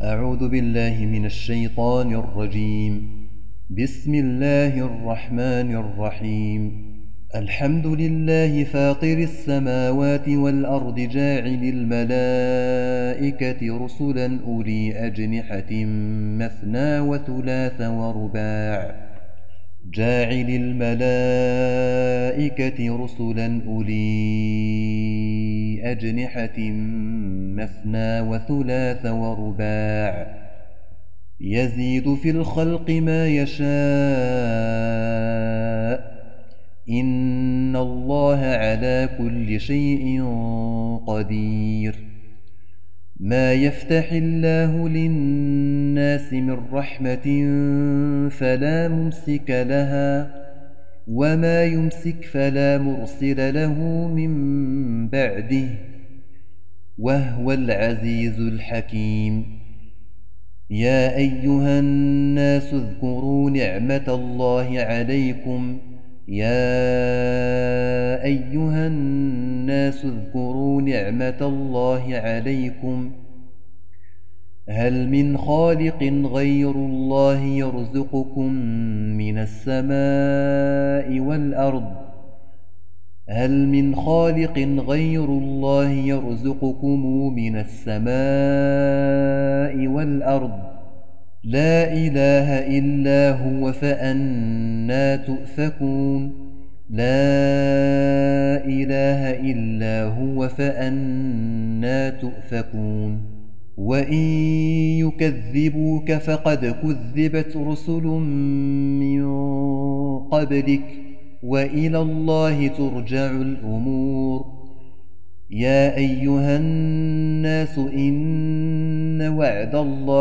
أعوذ بالله من الشيطان الرجيم. بسم الله الرحمن الرحيم. الحمد لله فاطر السماوات والأرض جاعل الملائكة رسلا أولي أجنحة مثنى وثلاث ورباع جاعل الملائكة رسلا أولي أجنحة مثنى وثلاث ورباع يزيد في الخلق ما يشاء إن الله على كل شيء قدير. ما يفتح الله للناس من رحمة فلا ممسك لها وما يمسك فلا مرسل له من بعده وهو العزيز الحكيم. يا أيها الناس اذكروا نعمة الله عليكم اذكروا نعمة الله عليكم هل من خالق غير الله يرزقكم من السماء والأرض لا إله إلا هو فأنى تؤفكون. وإن يكذبوك فقد كذبت رسل من قبلك وإلى الله ترجع الأمور. يا أيها الناس إن وعد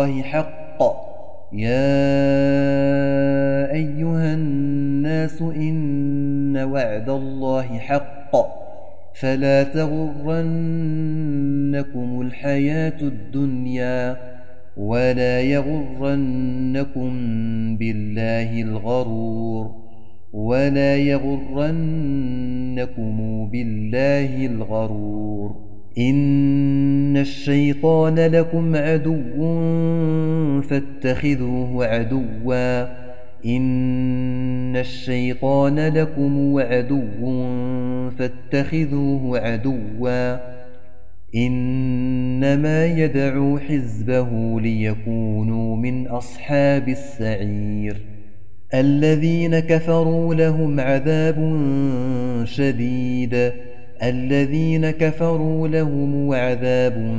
الله حق فلا تغرنكم الحياة الدنيا ولا يغرنكم بالله الغرور. إن الشيطان لكم عدو فاتخذوه عدوا إنما يدعو حزبه ليكونوا من أصحاب السعير. الذين كفروا لهم عذاب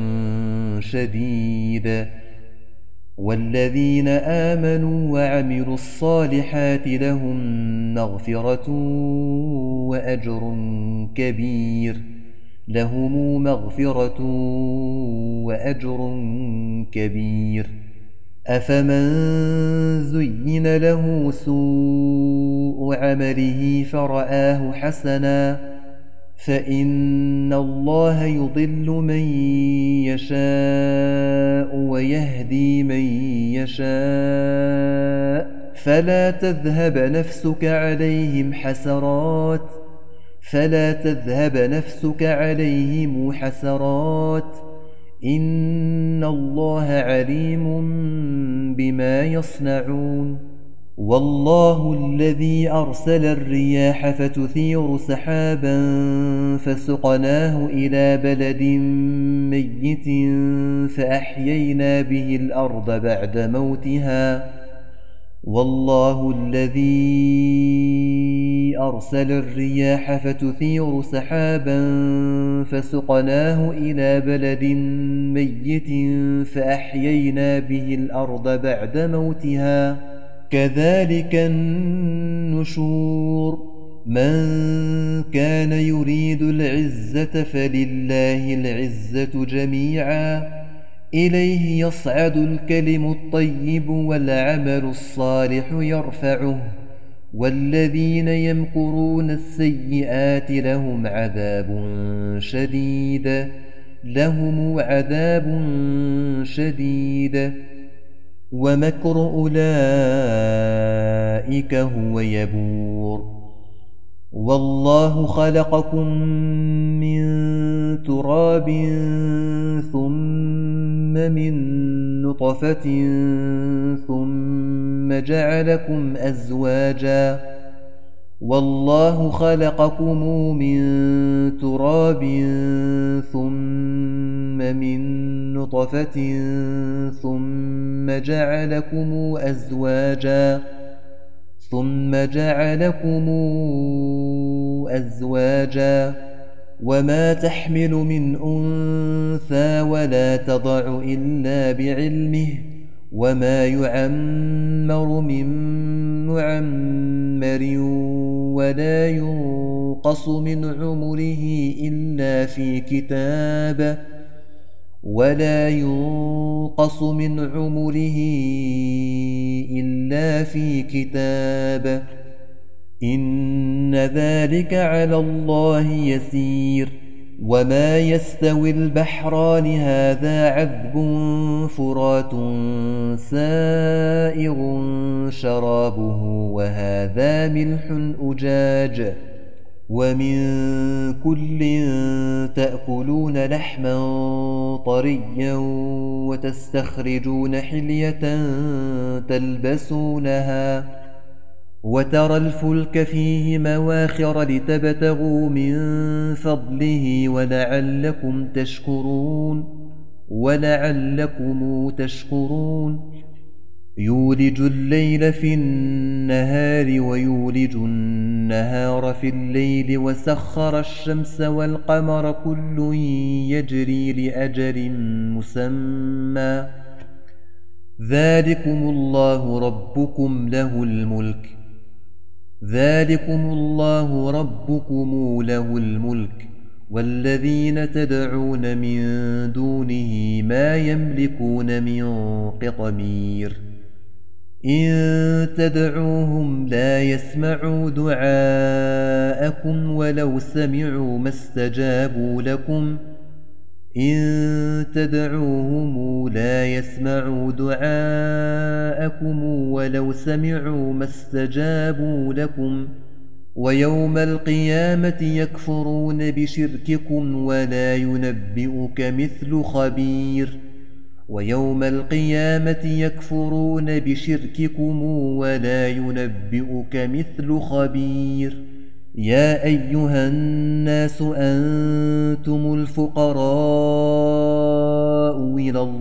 شديد والذين آمنوا وعملوا الصالحات لهم مغفرة وأجر كبير. أفمن زين له سوء عمله فرآه حسنا فإن الله يضل من يشاء ويهدي من يشاء فلا تذهب نفسك عليهم حسرات إن الله عليم بما يصنعون. والله الذي أرسل الرياح فتثير سحابا فسقناه إلى بلد ميت فأحيينا به الأرض بعد موتها. والله الذي أرسل الرياح فتثير سحابا فسقناه إلى بلد ميت فأحيينا به الأرض بعد موتها كذلك النشور. من كان يريد العزة فلله العزة جميعا إليه يصعد الكلم الطيب والعمل الصالح يرفعه والذين يمكرون السيئات لهم عذاب شديد ومكر أولئك هو يبور. والله خلقكم من تراب ثم من نطفة ثم جعلكم أزواجا والله خلقكم من تراب ثم من نطفة ثم جعلكم أزواجا وما تحمل من أنثى ولا تضع إلا بعلمه وما يعمر من معمر ولا ينقص من عمره إلا في كتاب إن ذلك على الله يسير وما يستوي البحران هذا عذب فرات سائغ شرابه وهذا ملح أجاج ومن كل تأكلون لحما طريا وتستخرجون حلية تلبسونها وترى الفلك فيه مواخر لتبتغوا من فضله ولعلكم تشكرون يولج الليل في النهار ويولج النهار في الليل وسخر الشمس والقمر كل يجري لأجل مسمى ذلكم الله ربكم له الملك والذين تدعون من دونه ما يملكون من قطمير إن تدعوهم لا يسمعوا دعاءكم ولو سمعوا ما استجابوا لكم ويوم القيامة يكفرون بشرككم ولا ينبئك مثل خبير يا أيها الناس أنتم الفقراء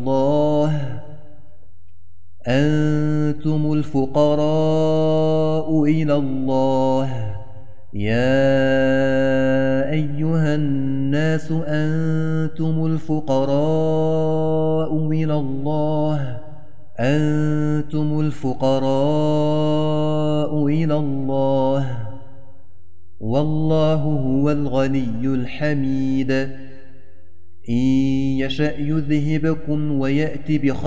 إلى الله يا أيها الناس أنتم الفقراء إلى الله والله هو الغني الحميد إن يشأ يذهبكم ويأت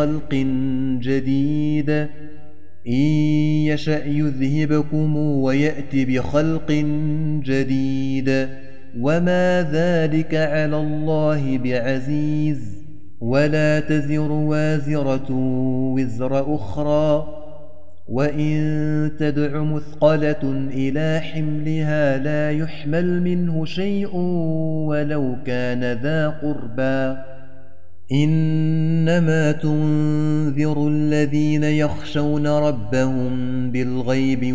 بخلق جديد وما ذلك على الله بعزيز ولا تزر وازرة وزر أخرى وإن تدع مثقلة إلى حملها لا يحمل منه شيء ولو كان ذا قربى إنما تنذر الذين يخشون ربهم بالغيب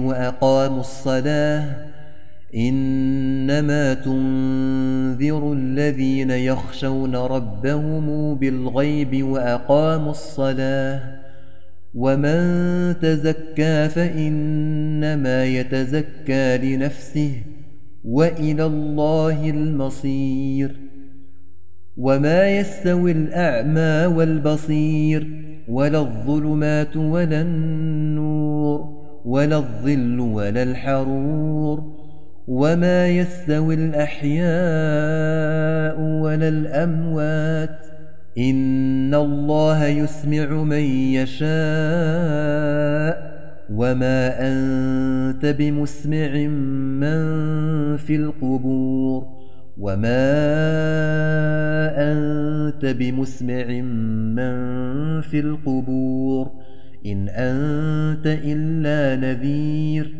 وأقاموا الصلاة ومن تزكى فإنما يتزكى لنفسه وإلى الله المصير وما يستوي الأعمى والبصير ولا الظلمات ولا النور ولا الظل ولا الحرور وما يستوي الأحياء ولا الأموات إن الله يسمع من يشاء وما أنت بمسمع من في القبور إن أنت إلا نذير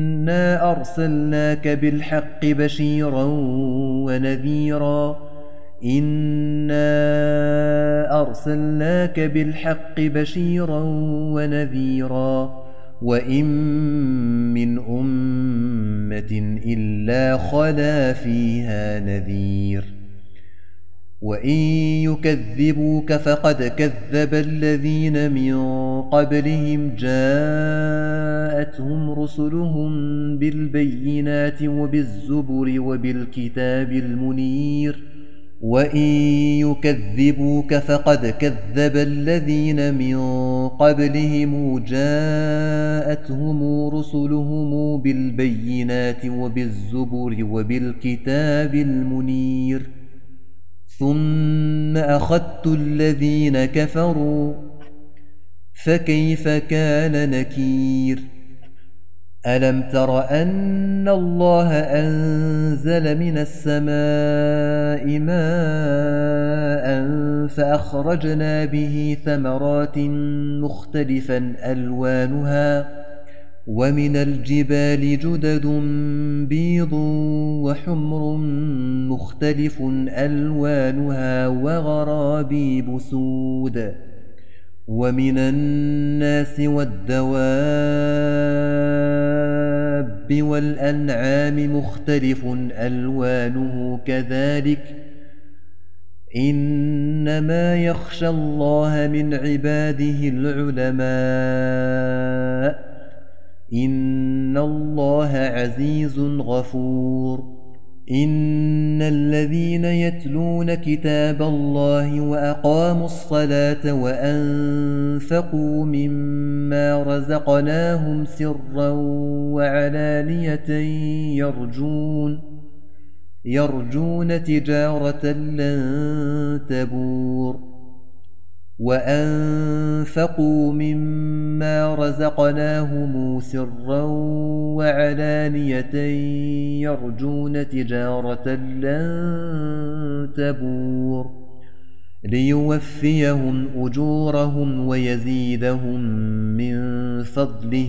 إنا أرسلناك بالحق بشيرا ونذيرا إنا أرسلناك بالحق بشيرا ونذيرا وإن من أمة إلا خلا فيها نذير وإن يكذبوك فقد كذب الذين من قبلهم جاءتهم رسلهم بالبينات وبالزبر وبالكتاب المنير وإن يكذبوك فقد كذب الذين من قبلهم جاءتهم رسلهم بالبينات وبالزبر وبالكتاب المنير ثم أخذت الذين كفروا فكيف كان نكير ألم تر أن الله أنزل من السماء ماء فأخرجنا به ثمرات مختلفا ألوانها ومن الجبال جدد بيض وحمر مختلف ألوانها وغرابيب سود ومن الناس والدواب والأنعام مختلف ألوانه كذلك إنما يخشى الله من عباده العلماء إن الله عزيز غفور إن الذين يتلون كتاب الله وأقاموا الصلاة وأنفقوا مما رزقناهم سرا وعلانية يرجون تجارة لن تبور وأنفقوا مما رزقناهم سرا وعلانية يرجون تجارة لن تبور ليوفيهم أجورهم ويزيدهم من فضله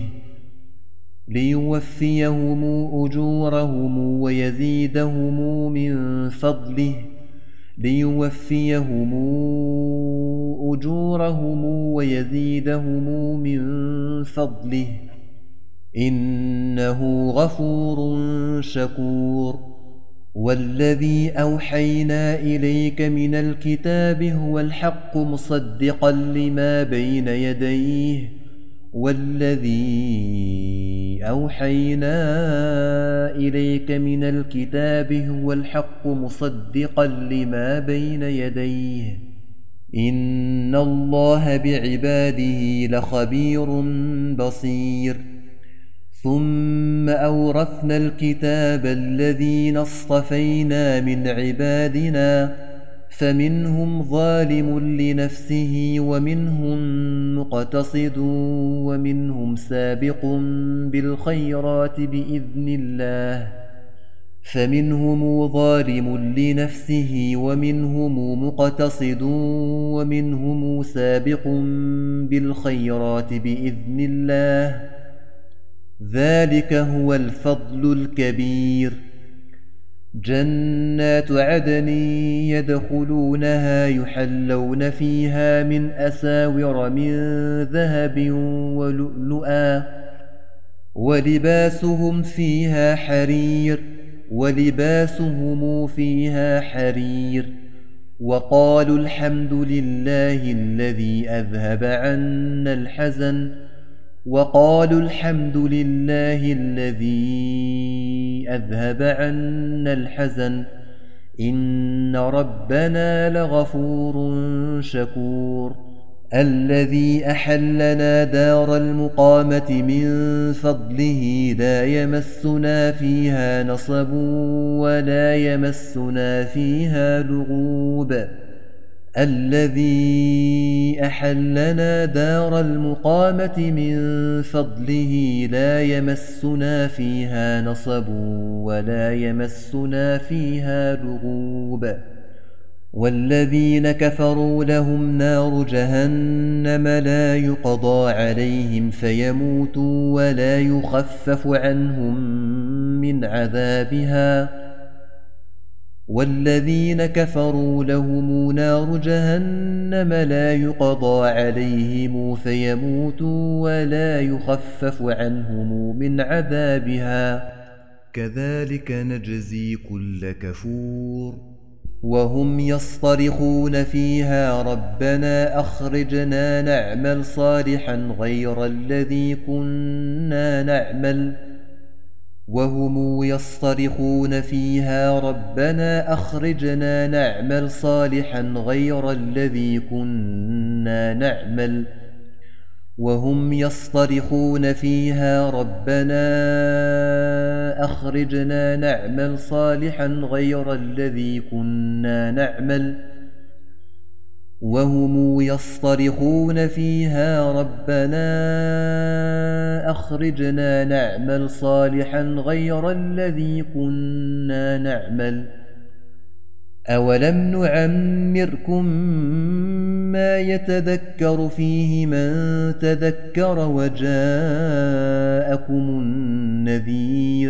إنه غفور شكور والذي أوحينا إليك من الكتاب هو الحق مصدقا لما بين يديه إن الله بعباده لخبير بصير ثم أورثنا الكتاب الذين اصطفينا من عبادنا فمنهم ظالم لنفسه ومنهم مقتصد ومنهم سابق بالخيرات بإذن الله ذلك هو الفضل الكبير جنات عدن يدخلونها يحلون فيها من أساور من ذهب ولؤلؤا ولباسهم فيها حرير وقالوا الحمد لله الذي أذهب عنا الحزن إن ربنا لغفور شكور الذي أحلنا دار المقامة من فضله لا يمسنا فيها نصب ولا يمسنا فيها لغوب والذين كفروا لهم نار جهنم لا يقضى عليهم فيموتوا ولا يخفف عنهم من عذابها والذين كفروا لهم نار جهنم لا يقضى عليهم فيموتوا ولا يخفف عنهم من عذابها كذلك نجزي كل كفور وهم يصطرخون فيها ربنا أخرجنا نعمل صالحا غير الذي كنا نعمل وهم يصطرخون فيها ربنا أخرجنا نعمل صالحا غير الذي كنا نعمل وهم يصطرخون فيها ربنا أخرجنا نعمل صالحا غير الذي كنا نعمل وهم يصطرخون فيها ربنا أخرجنا نعمل صالحا غير الذي كنا نعمل أولم نعمركم ما يتذكر فيه من تذكر وجاءكم النذير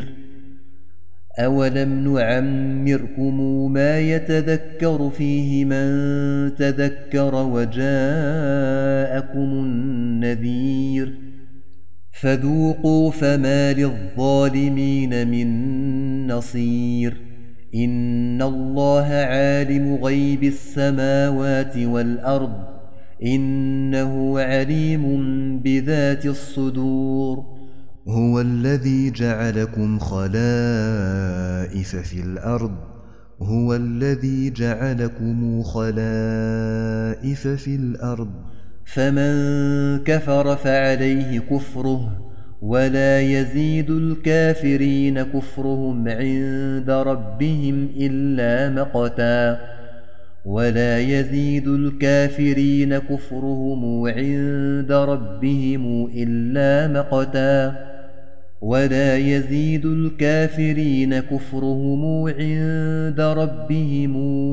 أولم نعمركم ما يتذكر فيه من تذكر وجاءكم النذير فذوقوا فما للظالمين من نصير إن الله عالم غيب السماوات والأرض إنه عليم بذات الصدور هو الذي جعلكم خلائف في الأرض هو الذي جعلكم خلائف في الأرض فمن كفر فعليه كفره ولا يزيد الكافرين كفرهم عند ربهم إلا مقتا ولا يزيد الكافرين كفرهم عند ربهم إلا مقتا ولا يزيد الكافرين كفرهم عند ربهم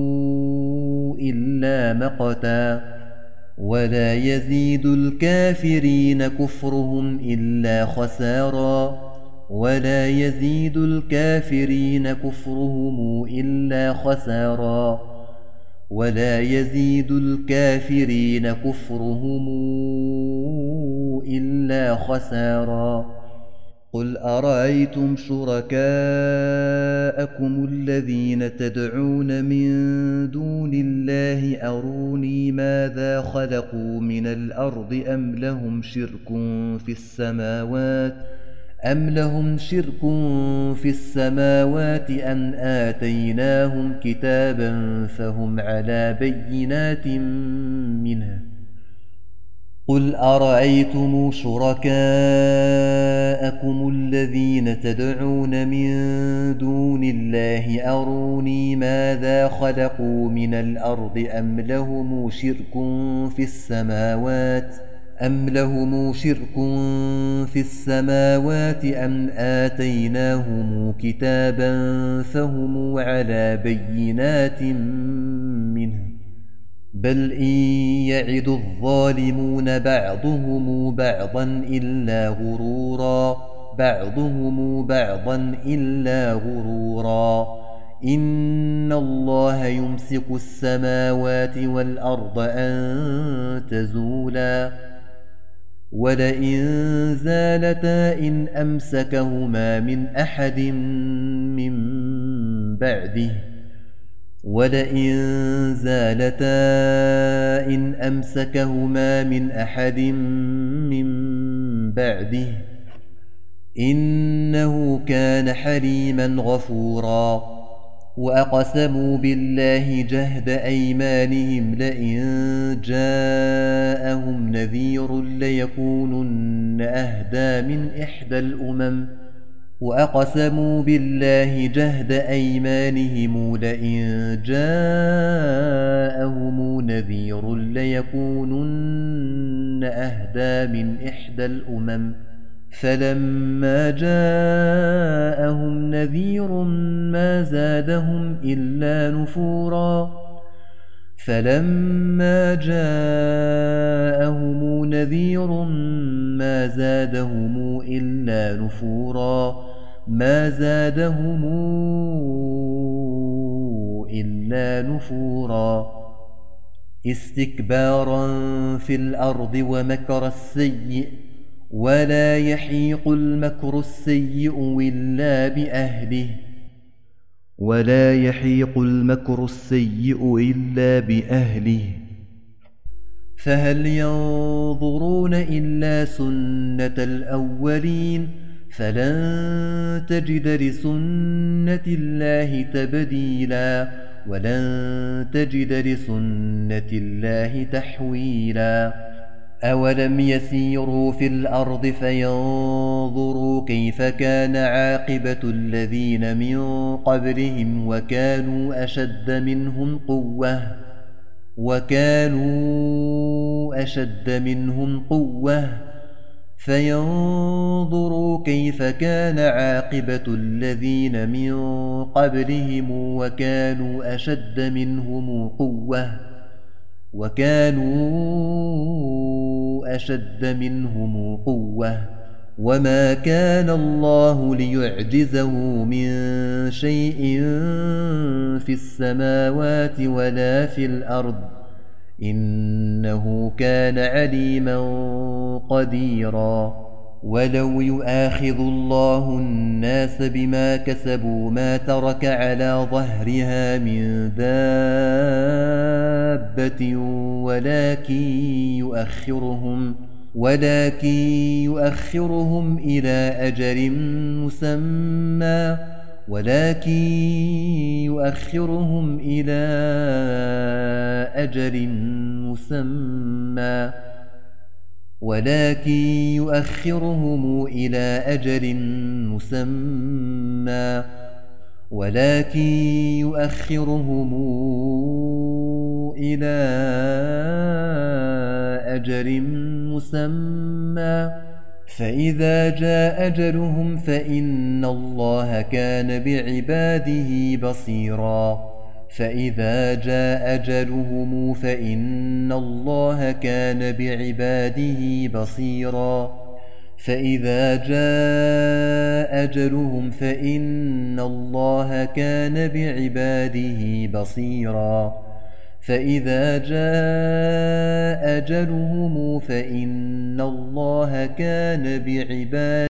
إلا مقتا ولا يزيد الكافرين كفرهم إلا خسارا ولا يزيد الكافرين كفرهم إلا خسارا ولا يزيد الكافرين كفرهم إلا خسارا قل أرأيتم شركاءكم الذين تدعون من دون الله أروني ماذا خلقوا من الأرض أم لهم شرك في السماوات أم آتيناهم كتابا فهم على بينات منه قل أرأيتم شركاءكم الذين تدعون من دون الله أروني ماذا خلقوا من الأرض أم لهم شرك في السماوات أم آتيناهم كتابا فهم على بينات منه بل إن يعد الظالمون بعضهم بعضا إلا غرورا إن الله يمسك السماوات والأرض أن تزولا ولئن زالتا إن أمسكهما من أحد من بعده إنه كان حليما غفورا وأقسموا بالله جهد أيمانهم لئن جاءهم نذير ليكونن أهدى من إحدى الأمم وأقسموا بالله جهد أيمانهم لئن جاءهم نذير ليكونن أهدى من إحدى الأمم فلما جاءهم نذير ما زادهم إلا نفورا ما زادهم إلا نفورا استكبارا في الأرض ومكر السيء ولا يحيق المكر السيء إلا بأهله فهل ينظرون إلا سنة الأولين فلن تجد لسنة الله تبديلا ولن تجد لسنة الله تحويلا أولم يسيروا في الأرض فينظروا كيف كان عاقبة الذين من قبلهم وكانوا أشد منهم قوة فينظروا كيف كان عاقبة الذين من قبلهم وكانوا أشد منهم قوة وما كان الله ليعجزه من شيء في السماوات ولا في الأرض إنه كان عليما قديرا ولو يؤاخذ الله الناس بما كسبوا ما ترك على ظهرها من دابة ولكن يؤخرهم إلى أجل مسمى فإذا جاء أجلهم فإن الله كان بعباده بصيرا